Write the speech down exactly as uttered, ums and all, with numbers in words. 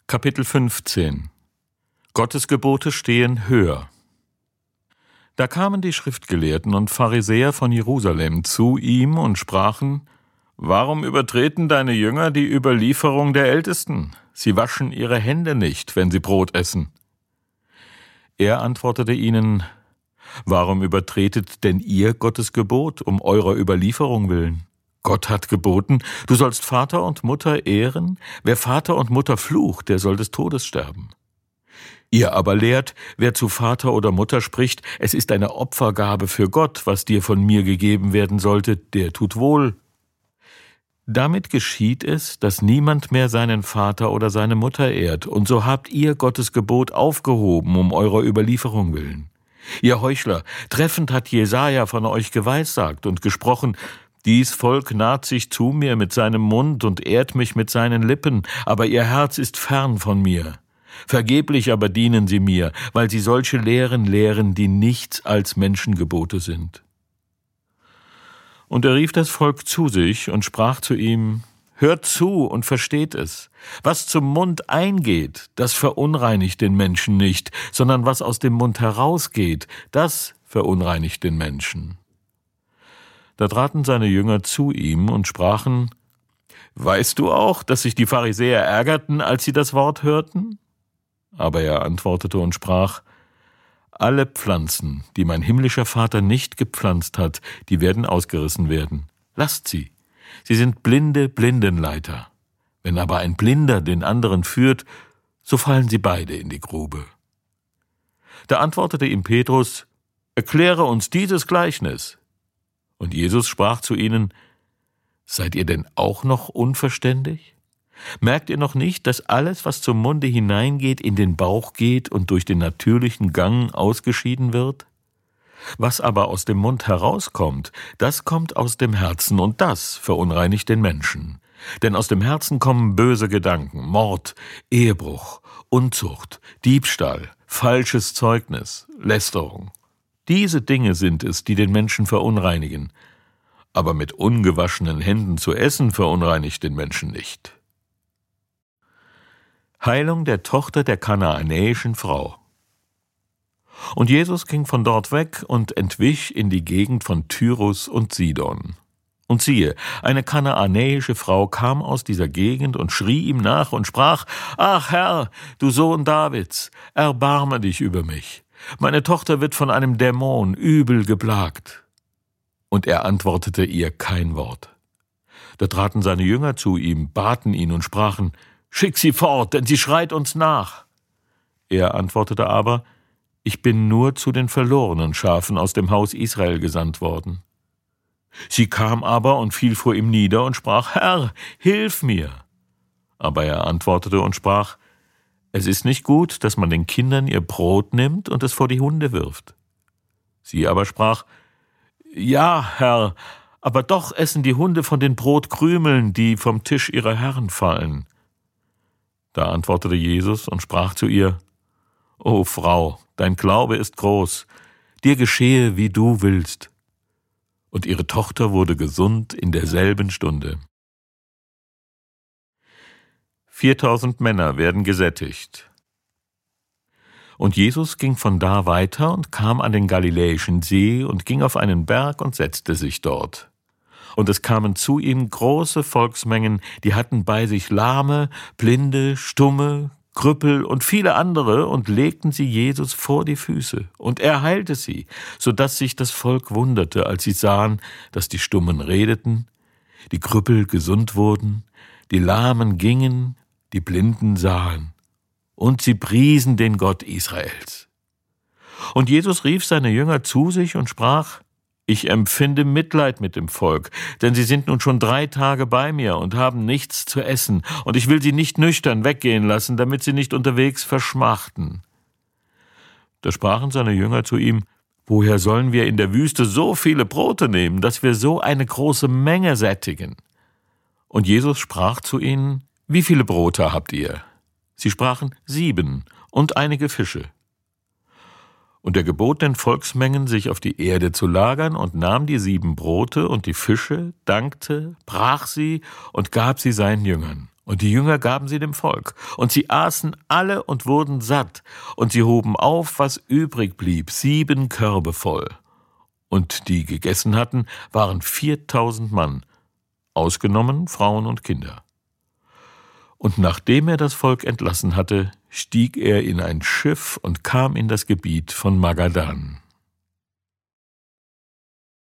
Kapitel fünfzehn. Gottes Gebote stehen höher. Da kamen die Schriftgelehrten und Pharisäer von Jerusalem zu ihm und sprachen: Warum übertreten deine Jünger die Überlieferung der Ältesten? Sie waschen ihre Hände nicht, wenn sie Brot essen. Er antwortete ihnen: Warum übertretet denn ihr Gottes Gebot um eurer Überlieferung willen? Gott hat geboten, du sollst Vater und Mutter ehren. Wer Vater und Mutter flucht, der soll des Todes sterben. Ihr aber lehrt, wer zu Vater oder Mutter spricht, es ist eine Opfergabe für Gott, was dir von mir gegeben werden sollte, der tut wohl. Damit geschieht es, dass niemand mehr seinen Vater oder seine Mutter ehrt, und so habt ihr Gottes Gebot aufgehoben um eurer Überlieferung willen. Ihr Heuchler, treffend hat Jesaja von euch geweissagt und gesprochen: Dies Volk naht sich zu mir mit seinem Mund und ehrt mich mit seinen Lippen, aber ihr Herz ist fern von mir. Vergeblich aber dienen sie mir, weil sie solche Lehren lehren, die nichts als Menschengebote sind. Und er rief das Volk zu sich und sprach zu ihm: Hört zu und versteht es. Was zum Mund eingeht, das verunreinigt den Menschen nicht, sondern was aus dem Mund herausgeht, das verunreinigt den Menschen. Da traten seine Jünger zu ihm und sprachen: Weißt du auch, dass sich die Pharisäer ärgerten, als sie das Wort hörten? Aber er antwortete und sprach: Alle Pflanzen, die mein himmlischer Vater nicht gepflanzt hat, die werden ausgerissen werden. Lasst sie. Sie sind blinde Blindenleiter. Wenn aber ein Blinder den anderen führt, so fallen sie beide in die Grube. Da antwortete ihm Petrus: Erkläre uns dieses Gleichnis. Und Jesus sprach zu ihnen: Seid ihr denn auch noch unverständig? Merkt ihr noch nicht, dass alles, was zum Munde hineingeht, in den Bauch geht und durch den natürlichen Gang ausgeschieden wird? Was aber aus dem Mund herauskommt, das kommt aus dem Herzen, und das verunreinigt den Menschen. Denn aus dem Herzen kommen böse Gedanken, Mord, Ehebruch, Unzucht, Diebstahl, falsches Zeugnis, Lästerung. Diese Dinge sind es, die den Menschen verunreinigen. Aber mit ungewaschenen Händen zu essen verunreinigt den Menschen nicht. Heilung der Tochter der kanaanäischen Frau. Und Jesus ging von dort weg und entwich in die Gegend von Tyrus und Sidon. Und siehe, eine kanaanäische Frau kam aus dieser Gegend und schrie ihm nach und sprach: Ach Herr, du Sohn Davids, erbarme dich über mich. Meine Tochter wird von einem Dämon übel geplagt. Und er antwortete ihr kein Wort. Da traten seine Jünger zu ihm, baten ihn und sprachen: Schick sie fort, denn sie schreit uns nach. Er antwortete aber: Ich bin nur zu den verlorenen Schafen aus dem Haus Israel gesandt worden. Sie kam aber und fiel vor ihm nieder und sprach: Herr, hilf mir. Aber er antwortete und sprach: Es ist nicht gut, dass man den Kindern ihr Brot nimmt und es vor die Hunde wirft. Sie aber sprach: Ja, Herr, aber doch essen die Hunde von den Brotkrümeln, die vom Tisch ihrer Herren fallen. Da antwortete Jesus und sprach zu ihr: O Frau, dein Glaube ist groß, dir geschehe, wie du willst. Und ihre Tochter wurde gesund in derselben Stunde. Viertausend Männer werden gesättigt. Und Jesus ging von da weiter und kam an den Galiläischen See und ging auf einen Berg und setzte sich dort. Und es kamen zu ihm große Volksmengen, die hatten bei sich Lahme, Blinde, Stumme, Krüppel und viele andere und legten sie Jesus vor die Füße. Und er heilte sie, so dass sich das Volk wunderte, als sie sahen, dass die Stummen redeten, die Krüppel gesund wurden, die Lahmen gingen, die Blinden sahen. Und sie priesen den Gott Israels. Und Jesus rief seine Jünger zu sich und sprach: Ich empfinde Mitleid mit dem Volk, denn sie sind nun schon drei Tage bei mir und haben nichts zu essen, und ich will sie nicht nüchtern weggehen lassen, damit sie nicht unterwegs verschmachten. Da sprachen seine Jünger zu ihm: Woher sollen wir in der Wüste so viele Brote nehmen, dass wir so eine große Menge sättigen? Und Jesus sprach zu ihnen: Wie viele Brote habt ihr? Sie sprachen: Sieben und einige Fische. Und er gebot den Volksmengen, sich auf die Erde zu lagern, und nahm die sieben Brote und die Fische, dankte, brach sie und gab sie seinen Jüngern. Und die Jünger gaben sie dem Volk, und sie aßen alle und wurden satt, und sie hoben auf, was übrig blieb, sieben Körbe voll. Und die gegessen hatten, waren viertausend Mann, ausgenommen Frauen und Kinder. Und nachdem er das Volk entlassen hatte, stieg er in ein Schiff und kam in das Gebiet von Magadan.